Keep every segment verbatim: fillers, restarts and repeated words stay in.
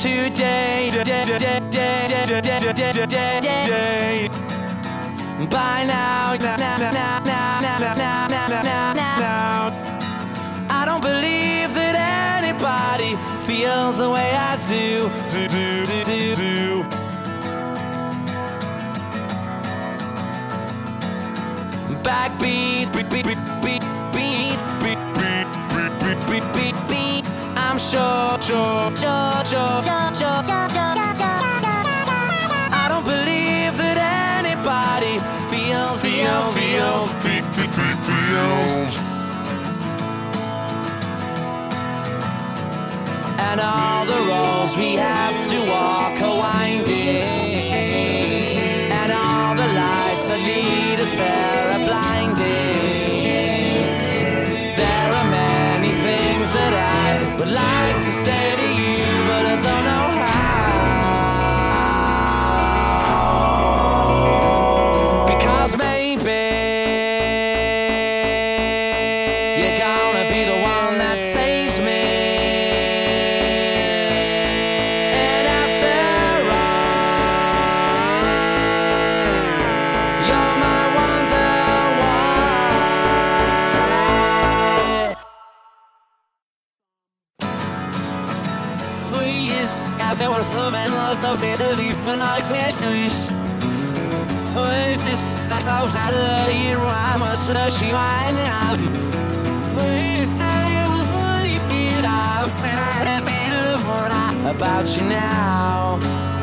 today. By now, now, now, now, now, now, now, now, I don't believe that anybody feels the way I do. Do, do, do, do, do. Backbeat, beat, beat, beat, beat, beat, beat, beat, beat, beat, beat, beat. I'm sure, sure, sure, sure, sure, sure, sure, sure. I don't believe that anybody feels, feels, feels, feels, feels. And all the roads we have to walk are winding, and all the lights that lead us there are blinding. There are many things that I would like to say to you, but I don't know how. Because maybe you're gonna be the one that saves me. They were moving like the belief in our experience. Is this like I was out of the year? I must have she wine up. Is that it was leaving up? And I about you now.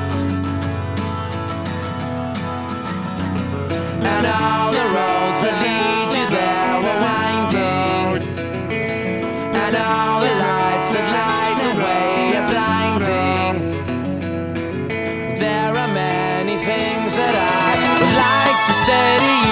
And all the roads that lead you there were winding, and all the lights that light the way are blinding. There are many things that I would like to say to you.